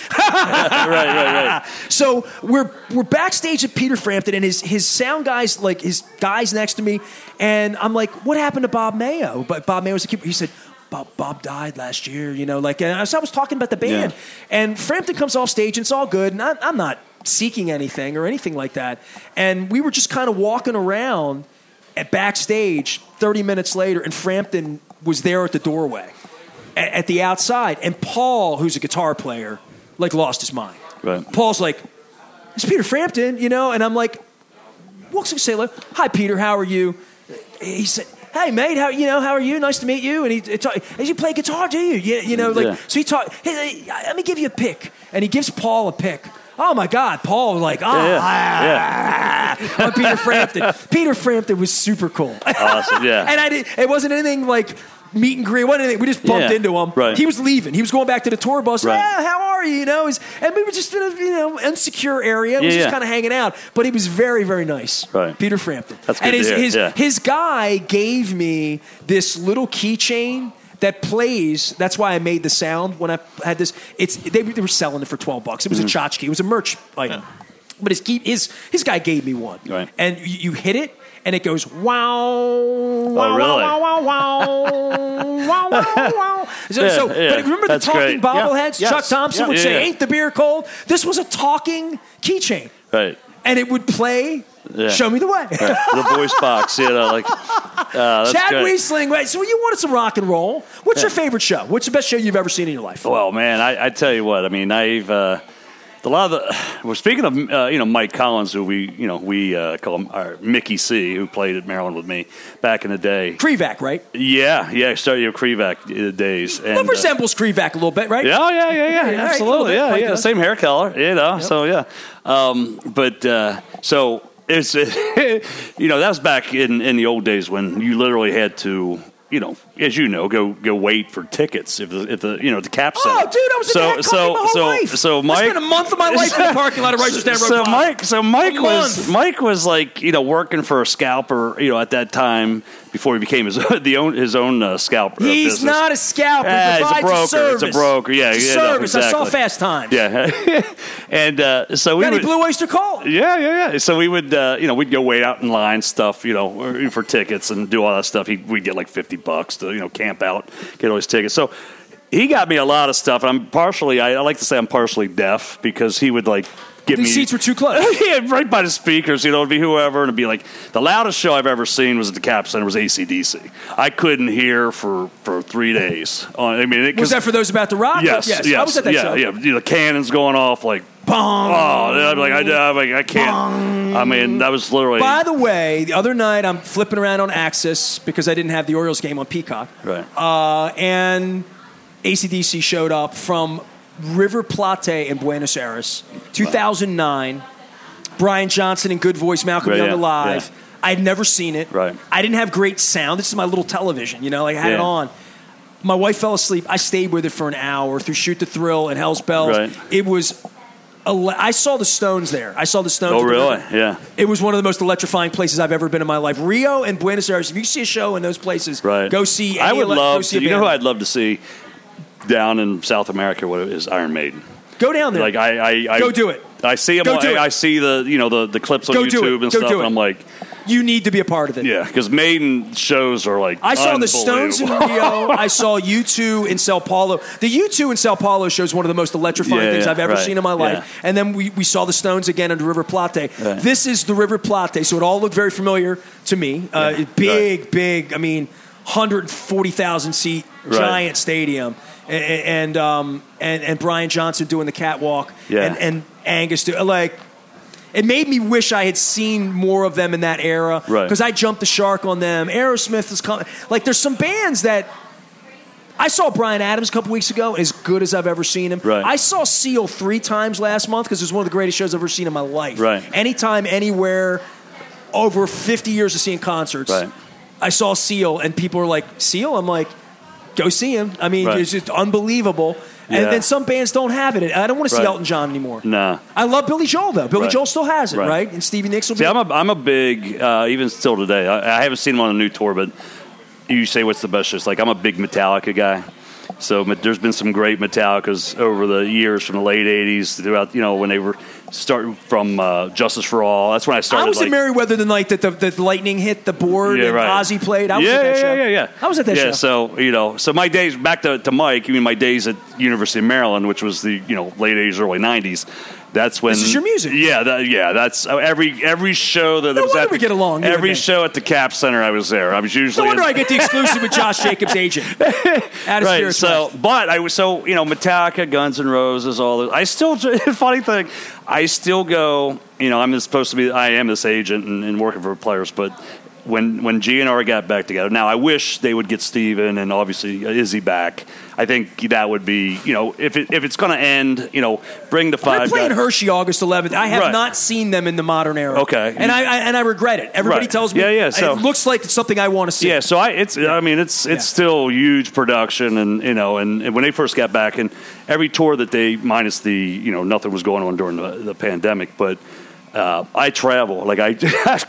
Speaker 2: Right.
Speaker 1: So we're backstage at Peter Frampton, and his sound guys, like his guys next to me, and I'm like, "What happened to Bob Mayo?" But Bob Mayo was the keeper. He said, Bob died last year, you know, like, and so I was talking about the band, and Frampton comes off stage, and it's all good, and I'm not seeking anything or anything like that, and we were just kind of walking around at backstage 30 minutes later, and Frampton was there at the doorway at the outside, and Paul, who's a guitar player, like, lost his mind.
Speaker 2: Right.
Speaker 1: Paul's like, "It's Peter Frampton," you know, and I'm like, walks and say, "Hi, Peter, how are you?" He said, "Hey, mate, how are you? Nice to meet you." And he you play guitar, do you? So he talked. Hey, let me give you a pick, and he gives Paul a pick. Oh my God, Paul was like, on Peter Frampton. Peter Frampton was super cool.
Speaker 2: Awesome, yeah.
Speaker 1: And it wasn't anything like meet and greet. It wasn't anything. We just bumped into him.
Speaker 2: Right.
Speaker 1: He was leaving. He was going back to the tour bus.
Speaker 2: Right.
Speaker 1: How are you? You know, and we were just in a insecure area. We were just kind of hanging out. But he was very, very nice.
Speaker 2: Right.
Speaker 1: Peter Frampton.
Speaker 2: That's good to hear.
Speaker 1: His guy gave me this little keychain that plays. That's why I made the sound when I had this. They were selling it for $12. It was a tchotchke. It was a merch item. But his guy gave me one.
Speaker 2: Right.
Speaker 1: And you hit it, and it goes wow,
Speaker 2: wow,
Speaker 1: really? Wow, wow, wow, wow, wow, wow. But remember the talking bobbleheads?
Speaker 3: Yeah.
Speaker 1: Chuck Thompson would say, "Ain't the beer cold?" This was a talking keychain.
Speaker 2: Right.
Speaker 1: And it would play, "Show me the way."
Speaker 2: Right. The voice box, that's
Speaker 1: Chad
Speaker 2: great.
Speaker 1: Wiesling, right? So you wanted some rock and roll. What's your favorite show? What's the best show you've ever seen in your life?
Speaker 2: Well, man, I tell you what. I mean, we're speaking of Mike Collins, who we call him our Mickey C, who played at Maryland with me back in the day.
Speaker 1: Krevac, right?
Speaker 2: Yeah, started your Krevac days. And,
Speaker 1: that resembles Krevac a little bit, right?
Speaker 2: Yeah, absolutely, yeah, same hair color,
Speaker 1: Yep.
Speaker 2: So yeah, so it's that was back in the old days when you literally had to. As go wait for tickets if the cap center.
Speaker 1: Oh, dude, I was in that company my whole life.
Speaker 2: So Mike,
Speaker 1: I spent a month of my life in the parking lot of Righteous Dam Road.
Speaker 2: Mike was like working for a scalper at that time before he became his own scalper.
Speaker 1: He's
Speaker 2: business.
Speaker 1: Not a scalper.
Speaker 2: He's a broker.
Speaker 1: Service.
Speaker 2: It's a broker. Yeah,
Speaker 1: it's a service.
Speaker 2: Exactly.
Speaker 1: I saw Fast Times.
Speaker 2: Yeah, and so we
Speaker 1: got any
Speaker 2: would,
Speaker 1: Blue Oyster Cult?
Speaker 2: Yeah. So we would we'd go wait out in line stuff for tickets and do all that stuff. We'd get like $50 to camp out, get all his tickets. So he got me a lot of stuff. And I like to say I'm partially deaf because he would
Speaker 1: The seats were too close.
Speaker 2: Yeah, right by the speakers. It'd be whoever, and it'd be like the loudest show I've ever seen was at the Cap Center was AC/DC. I couldn't hear for 3 days.
Speaker 1: Was that for those about to rock?
Speaker 2: Yes.
Speaker 1: I was at that show.
Speaker 2: Yeah. The cannons going off like.
Speaker 1: Bong.
Speaker 2: Oh, I can't. Bong. I mean, that was literally.
Speaker 1: By the way, the other night I'm flipping around on Axis because I didn't have the Orioles game on Peacock.
Speaker 2: Right.
Speaker 1: And AC/DC showed up from River Plate in Buenos Aires, 2009. Brian Johnson and Good Voice, Malcolm Young Alive. Yeah. I'd never seen it.
Speaker 2: Right.
Speaker 1: I didn't have great sound. This is my little television, I had it on. My wife fell asleep. I stayed with it for an hour through Shoot the Thrill and Hell's Bells.
Speaker 2: Right.
Speaker 1: It was. I saw the Stones there. I saw the Stones.
Speaker 2: Oh, really? Yeah.
Speaker 1: It was one of the most electrifying places I've ever been in my life. Rio and Buenos Aires. If you see a show in those places, go see.
Speaker 2: I would love to. You know who I'd love to see down in South America? What is Iron Maiden?
Speaker 1: Go down there.
Speaker 2: Like I
Speaker 1: go do it.
Speaker 2: I see them. I see the clips on YouTube and stuff, and I'm like,
Speaker 1: you need to be a part of it.
Speaker 2: Yeah, because Maiden shows are like
Speaker 1: I saw the Stones in Rio. I saw U2 in Sao Paulo. The U2 in Sao Paulo show is one of the most electrifying things I've ever seen in my life. Yeah. And then we saw the Stones again under River Plate. Right. This is the River Plate, so it all looked very familiar to me. Big. I mean, 140,000 seat giant stadium. And Brian Johnson doing the catwalk, and Angus it made me wish I had seen more of them in that era, because I jumped the shark on them. Aerosmith is coming. Like, there's some bands that I saw Bryan Adams a couple weeks ago, as good as I've ever seen him.
Speaker 2: Right.
Speaker 1: I saw Seal 3 times last month because it was one of the greatest shows I've ever seen in my life.
Speaker 2: Right.
Speaker 1: Anytime, anywhere, over 50 years of seeing concerts.
Speaker 2: Right.
Speaker 1: I saw Seal, and people are like, Seal? I'm like, go see him. I mean, it's just unbelievable. And then some bands don't have it. I don't want to see Elton John anymore.
Speaker 2: No.
Speaker 1: I love Billy Joel, though. Billy Joel still has it, right? And Stevie Nicks will be...
Speaker 2: See, I'm a big, even still today, I haven't seen him on a new tour, but you say what's the best show? It's like I'm a big Metallica guy. So there's been some great Metallicas over the years from the late 80s throughout, when they were starting from Justice for All. That's when I started.
Speaker 1: I was at Merriweather the night that the lightning hit the board and Ozzy played. I was at that show. I was at that show.
Speaker 2: So, so my days, back to Mike, my days at University of Maryland, which was the, late 80s, early 90s. That's when
Speaker 1: this is your music.
Speaker 2: That's every show that was at
Speaker 1: we get along.
Speaker 2: Every show at the Cap Center, I was there. I was usually.
Speaker 1: No wonder I get the exclusive with Josh Jacobs' agent.
Speaker 2: Right. So, but I was Metallica, Guns N' Roses, all those. I still funny thing. I still go. I am this agent and working for players, but. When GNR got back together, now I wish they would get Steven and obviously Izzy back. I think that would be, if it's going to end, bring the 5 guys.
Speaker 1: They're playing Hershey August 11th. I have not seen them in the modern era.
Speaker 2: Okay,
Speaker 1: and I regret it. Everybody tells me, so, it looks like it's something I want to see.
Speaker 2: Yeah, so it's still huge production, and and when they first got back, and every tour that they minus the nothing was going on during the pandemic, but. I travel I've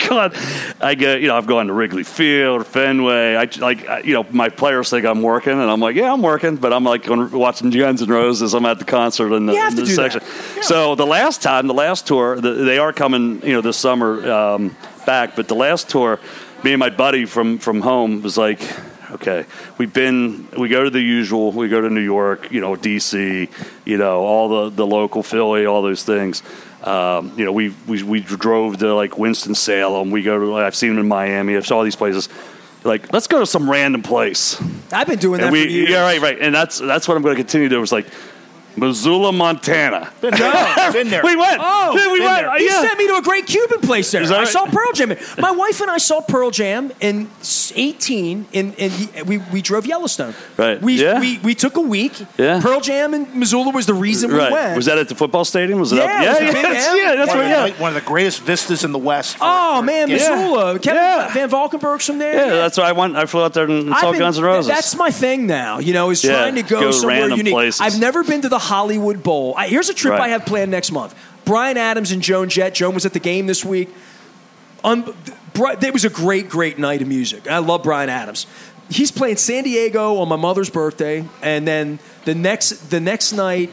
Speaker 2: gone to Wrigley Field, Fenway. My players think I'm working, and I'm like, yeah, I'm working, but I'm like watching Guns N' Roses. I'm at the concert in the section. Yeah. So the last tour, they are coming, this summer back. But the last tour, me and my buddy from home was like. Okay, we go to the usual. We go to New York, DC, all the local Philly, all those things. We drove to Winston-Salem. I've seen them in Miami. I've saw all these places. Let's go to some random place.
Speaker 1: I've been doing that for years.
Speaker 2: Yeah, right. And that's what I'm going to continue to do. It was Missoula, Montana.
Speaker 3: Been there.
Speaker 2: We went.
Speaker 1: Oh,
Speaker 2: we went.
Speaker 1: He sent me to a great Cuban place there. I saw Pearl Jam. My wife and I saw Pearl Jam in 2018. We drove Yellowstone.
Speaker 2: Right.
Speaker 1: We took a week. Yeah. Pearl Jam in Missoula was the reason we went.
Speaker 2: Was that at the football stadium? Was it
Speaker 1: up?
Speaker 3: That's right. One of the greatest vistas in the West.
Speaker 1: Missoula. Kevin Van Valkenburg's from there.
Speaker 2: Yeah, that's why I went. I flew out there and saw Guns N' Roses.
Speaker 1: That's my thing now. Is trying to go somewhere unique. Places. I've never been to the Hollywood Bowl. Here's a trip I have planned next month. Bryan Adams and Joan Jett. Joan was at the game this week. It was a great night of music. I love Bryan Adams. He's playing San Diego on my mother's birthday, and then the next night,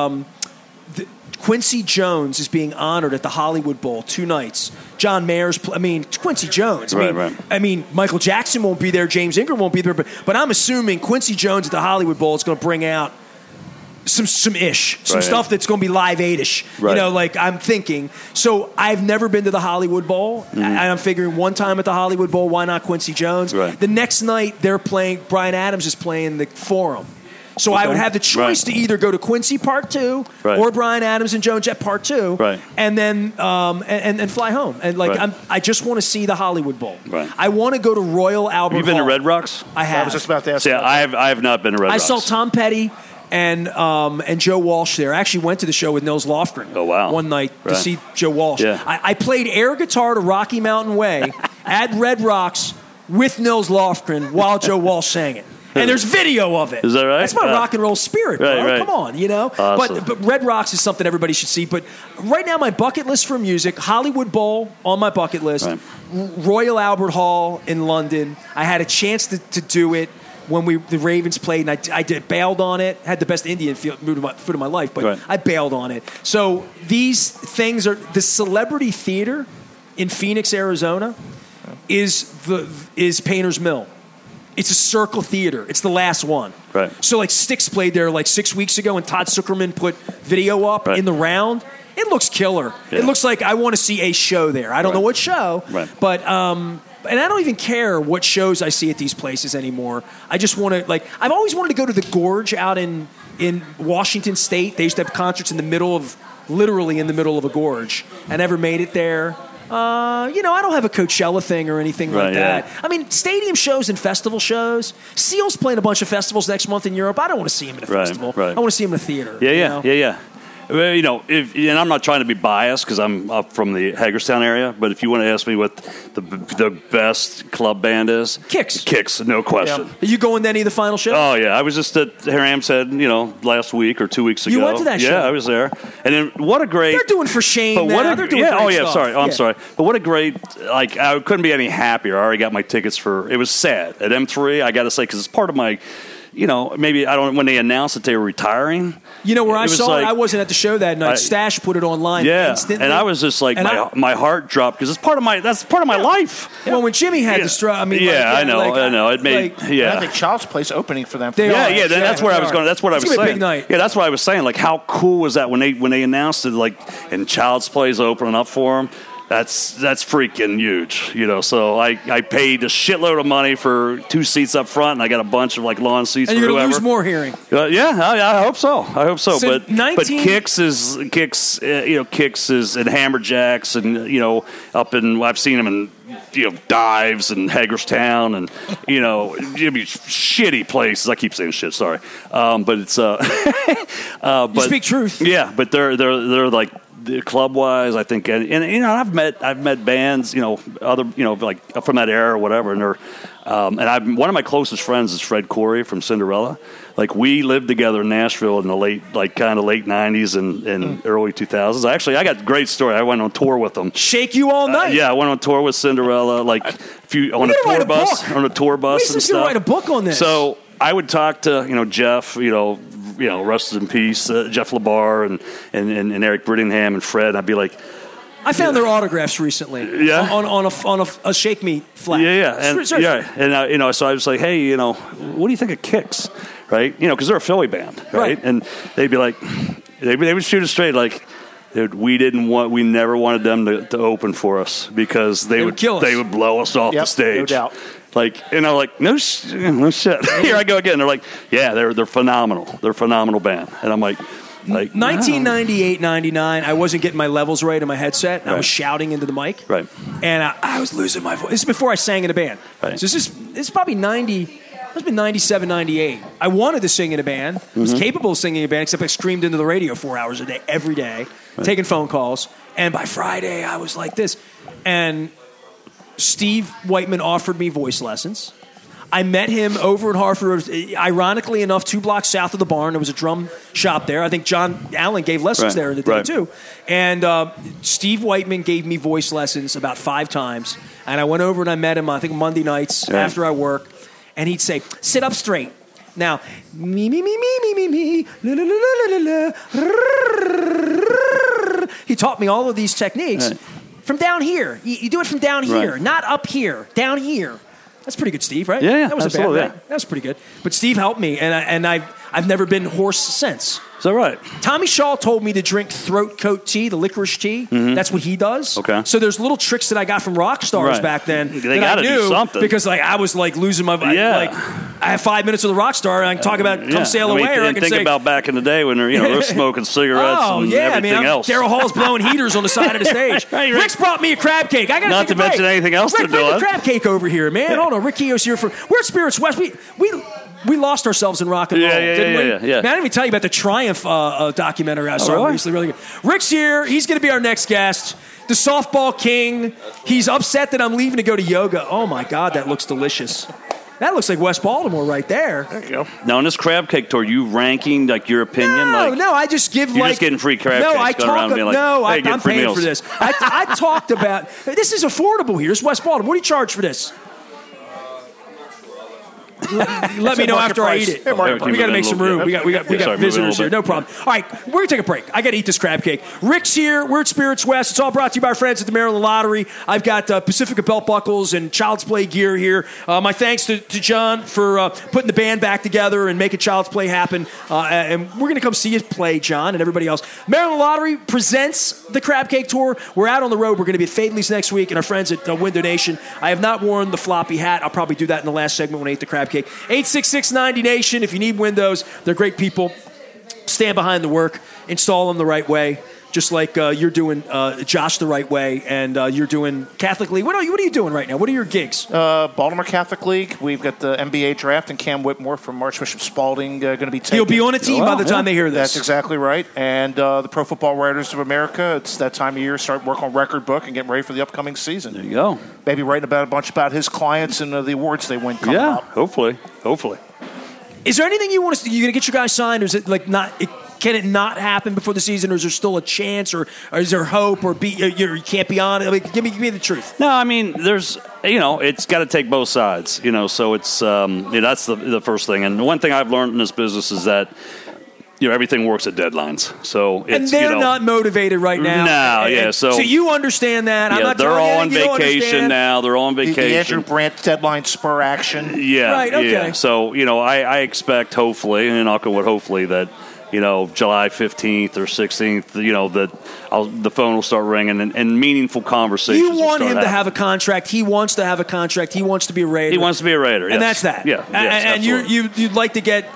Speaker 1: Quincy Jones is being honored at the Hollywood Bowl 2 nights. John Mayer's. Quincy Jones. I mean, Michael Jackson won't be there. James Ingram won't be there. But I'm assuming Quincy Jones at the Hollywood Bowl is going to bring out some stuff that's going to be Live 8-ish.
Speaker 2: Right.
Speaker 1: You know, like I'm thinking. So I've never been to the Hollywood Bowl, and I'm figuring one time at the Hollywood Bowl, why not Quincy Jones?
Speaker 2: Right.
Speaker 1: The next night they're playing. Bryan Adams is playing the Forum. So I would have the choice to either go to Quincy Part 2 or Bryan Adams and Joan Jett Part 2, and then and fly home. And I just want to see the Hollywood Bowl.
Speaker 2: Right.
Speaker 1: I want to go to Royal Albert Hall.
Speaker 2: You've been to Red Rocks?
Speaker 1: I have.
Speaker 3: I was just about to ask.
Speaker 2: Yeah, I have not been to Red Rocks.
Speaker 1: I saw Tom Petty and Joe Walsh there. I actually went to the show with Nils Lofgren.
Speaker 2: Oh, wow.
Speaker 1: One night to see Joe Walsh.
Speaker 2: Yeah.
Speaker 1: I played air guitar to Rocky Mountain Way at Red Rocks with Nils Lofgren while Joe Walsh sang it. And there's video of it.
Speaker 2: Is that right?
Speaker 1: That's my rock and roll spirit, bro.
Speaker 2: Right.
Speaker 1: Come on, you know?
Speaker 2: Awesome.
Speaker 1: But Red Rocks is something everybody should see. But right now, my bucket list for music, Hollywood Bowl on my bucket list, Royal Albert Hall in London. I had a chance to do it when the Ravens played, and I bailed on it. Had the best Indian food of my life, but I bailed on it. So these things are the Celebrity Theater in Phoenix, Arizona, is Painter's Mill. It's a circle theater. It's the last one.
Speaker 2: Right.
Speaker 1: So like Styx played there like 6 weeks ago, and Todd Zuckerman put video up in the round. It looks killer. Yeah. It looks like I want to see a show there. I don't know what show, but and I don't even care what shows I see at these places anymore. I just want to I've always wanted to go to the Gorge out in Washington State. They used to have concerts literally in the middle of a gorge. I never made it there. I don't have a Coachella thing or anything like that. I mean, stadium shows and festival shows. Seal's playing a bunch of festivals next month in Europe. I don't want to see him in a festival. I want to see him in a theater.
Speaker 2: Yeah. Well, and I'm not trying to be biased because I'm up from the Hagerstown area, but if you want to ask me what the best club band is, Kicks, no question.
Speaker 1: Yeah. Are you going to any of the final shows?
Speaker 2: Oh yeah, I was just at Ham's Head, last week or 2 weeks ago.
Speaker 1: You went to that show?
Speaker 2: Yeah, I was there, and then what a great.
Speaker 1: They're doing for Shane now. They're doing great stuff.
Speaker 2: Sorry, I'm sorry, but what a great. I couldn't be any happier. I already got my tickets for. It was sad at M3. I got to say because it's part of my. Maybe I don't. When they announced that they were retiring,
Speaker 1: where I saw it. I wasn't at the show that night. Stash put it online. Instantly.
Speaker 2: And I was just like, my heart dropped because it's part of my. That's part of my life.
Speaker 1: Well, when Jimmy had the stroke, I mean,
Speaker 2: I know. It made.
Speaker 3: I think Child's Place opening for them.
Speaker 2: That's where I was going. That's what I was saying.
Speaker 1: Big night.
Speaker 2: Yeah, that's what I was saying. Like, how cool was that when they announced it? And Child's Place opening up for them. That's freaking huge, So I paid a shitload of money for 2 seats up front, and I got a bunch of lawn seats.
Speaker 1: And
Speaker 2: for
Speaker 1: you're
Speaker 2: going to
Speaker 1: lose more hearing.
Speaker 2: I hope so.
Speaker 1: So
Speaker 2: but Kicks is in Hammerjacks, and up in I've seen them in Dives and Hagerstown, and shitty places. I keep saying shit. Sorry, but it's
Speaker 1: you speak truth.
Speaker 2: Yeah, but they're like. Club wise, I think, and I've met bands, other, from that era or whatever, and they're, one of my closest friends is Fred Corey from Cinderella. We lived together in Nashville in the late '90s and early 2000s. I got a great story. I went on tour with them.
Speaker 1: Shake you all night.
Speaker 2: Yeah, I went on tour with Cinderella, on a tour bus and stuff.
Speaker 1: Write a book on this.
Speaker 2: So I would talk to Jeff, rest in peace, Jeff LaBar and Eric Brittingham and Fred. And I'd be like,
Speaker 1: I found their autographs recently.
Speaker 2: Yeah,
Speaker 1: on a Shake Me flag.
Speaker 2: And so I was like, hey, what do you think of Kicks, right? Because they're a Philly band, right? And they'd be like, they would shoot it straight, like. Dude, we never wanted them to open for us because they would kill us. They would blow us off the stage.
Speaker 3: No doubt.
Speaker 2: No shit. Here I go again. They're like, yeah, they're phenomenal. They're a phenomenal band. And I'm like
Speaker 1: 1998, 99, I wasn't getting my levels right in my headset. And I was shouting into the mic.
Speaker 2: Right.
Speaker 1: And I was losing my voice. This is before I sang in a band.
Speaker 2: Right.
Speaker 1: So this is probably 90. It's been 97, 98. I wanted to sing in a band. I was capable of singing in a band, except I screamed into the radio 4 hours a day, every day, taking phone calls. And by Friday, I was like this. And Steve Whiteman offered me voice lessons. I met him over at Hartford. Ironically enough, 2 blocks south of the barn, there was a drum shop there. I think John Allen gave lessons there in the day, too. And Steve Whiteman gave me voice lessons about 5 times. And I went over and I met him, I think, Monday nights after I work. And he'd say, sit up straight. Now, me, la, la, la, la, la. He taught me all of these techniques from down here. You do it from down here, not up here, down here. That's pretty good, Steve, right?
Speaker 2: Yeah,
Speaker 1: that was
Speaker 2: absolutely.
Speaker 1: That was pretty good. But Steve helped me, and I've never been hoarse since.
Speaker 2: Is that right?
Speaker 1: Tommy Shaw told me to drink throat coat tea, the licorice tea. Mm-hmm. That's what he does.
Speaker 2: Okay.
Speaker 1: So there's little tricks that I got from rock stars back then
Speaker 2: they
Speaker 1: that I knew
Speaker 2: do something.
Speaker 1: because I was losing my I have 5 minutes with a rock star and I can talk about come sail away. Or I can
Speaker 2: think
Speaker 1: say,
Speaker 2: about back in the day when they're smoking cigarettes and everything else.
Speaker 1: Daryl Hall's blowing heaters on the side of the stage. Rick's brought me a crab cake. I got
Speaker 2: not to mention anything else
Speaker 1: Rick,
Speaker 2: they're doing.
Speaker 1: Rick, crab cake over here, man. Hold on, Rick Keogh's here we're at Spirits West. We lost ourselves in rock and roll, didn't we?
Speaker 2: Yeah.
Speaker 1: Man, I didn't even tell you about the Triumph documentary I saw recently. Really good. Rick's here. He's going to be our next guest. The softball king. He's upset that I'm leaving to go to yoga. Oh, my God, that looks delicious. That looks like West Baltimore right there.
Speaker 2: There you go. Now, on this crab cake tour, you ranking your opinion?
Speaker 1: No, I just give
Speaker 2: you're just getting free crab cakes.
Speaker 1: I'm paying for this. I talked about, this is affordable here. It's West Baltimore. What do you charge for this? Let me know after I eat it. We got to make some room. We got visitors here. No problem. All right, we're going to take a break. I got to eat this crab cake. Rick's here. We're at Spirits West. It's all brought to you by our friends at the Maryland Lottery. I've got Pacifica belt buckles and Child's Play gear here. My thanks to John for putting the band back together and making Child's Play happen. And we're going to come see you play, John, and everybody else. Maryland Lottery presents the crab cake tour. We're out on the road. We're going to be at Fadeley's next week and our friends at Window Nation. I have not worn the floppy hat. I'll probably do that in the last segment when I eat the crab cake. 866-90-NATION. If you need windows, they're great people. Stand behind the work. Install them the right way. Just like you're doing Josh the right way, and you're doing Catholic League. What are you doing right now? What are your gigs?
Speaker 3: Baltimore Catholic League. We've got the NBA draft, and Cam Whitmore from Archbishop Spalding going to be taking.
Speaker 1: He'll be on a team by the time they hear this.
Speaker 3: That's exactly right. And the Pro Football Writers of America. It's that time of year. Start work on record book and get ready for the upcoming season.
Speaker 2: There you go.
Speaker 3: Maybe writing about a bunch about his clients and the awards they win coming up.
Speaker 2: Hopefully.
Speaker 1: Is there anything you want to? You going to get your guys signed, or is it like not? Can it not happen before the season, or is there still a chance, or is there hope, or you can't be on it? I mean, give me the truth.
Speaker 2: No, I mean, there's it's got to take both sides, so it's that's the first thing. And the one thing I've learned in this business is that everything works at deadlines. So it's,
Speaker 1: and they're not motivated right now.
Speaker 2: No,
Speaker 1: so you understand that.
Speaker 2: Yeah,
Speaker 1: I'm not
Speaker 2: they're all on vacation now. They're all on vacation.
Speaker 3: The Andrew Brandt deadline spur action.
Speaker 2: Yeah,
Speaker 1: right. Okay.
Speaker 2: Yeah. So I expect hopefully, and knock on wood, hopefully that. July 15th or 16th, that the phone will start ringing and meaningful conversations.
Speaker 1: You want him to have a contract. He wants to have a contract. He wants to be a Raider.
Speaker 2: He wants to be a Raider,
Speaker 1: and that's that.
Speaker 2: Yeah,
Speaker 1: and you'd like to get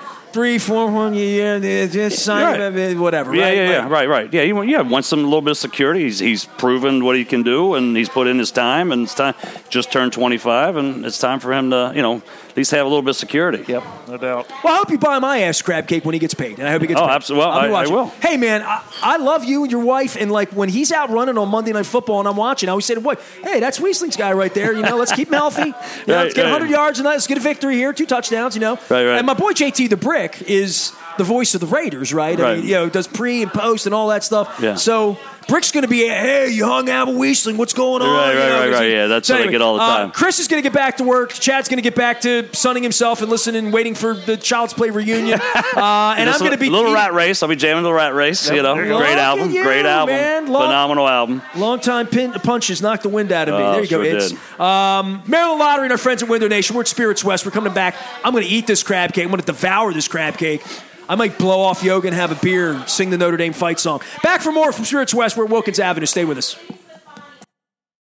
Speaker 1: 3-4 year, just sign whatever.
Speaker 2: Yeah, right. Yeah, he wants a little bit of security. He's proven what he can do, and he's put in his time. And it's time. Just turned 25, and it's time for him to at least have a little bit of security.
Speaker 3: Yep, no doubt.
Speaker 1: Well, I hope you buy my ass crab cake when he gets paid, and I hope he gets paid.
Speaker 2: Oh, absolutely. Well, I will.
Speaker 1: Hey, man, I love you and your wife, and like when he's out running on Monday Night Football and I'm watching, I always say to boy, hey, that's Wiesling's guy right there. Let's keep him healthy. Let's get 100 yards tonight. Let's get a victory here. 2 touchdowns.
Speaker 2: Right.
Speaker 1: And my boy JT the Brick is the voice of the Raiders, right? I mean, does pre and post and all that stuff.
Speaker 2: Yeah.
Speaker 1: So Brick's going to be, hey, you hung out with Wiesling. What's going on?
Speaker 2: Right. Yeah, that's what I get all the time.
Speaker 1: Chris is going to get back to work. Chad's going to get back to sunning himself and listening, waiting for the Child's Play reunion. And I'm going to be...
Speaker 2: Little Rat Race. I'll be jamming the Rat Race. Great album. Great album. Man. Phenomenal album.
Speaker 1: Long time punches knocked the wind out of me. There you go. It's Maryland Lottery and our friends at Window Nation. We're at Spirits West. We're coming back. I'm going to eat this crab cake. I'm going to devour this crab cake. I might blow off yoga and have a beer and sing the Notre Dame fight song. Back for more from Spirits West. We're at Wilkins Avenue. Stay with us.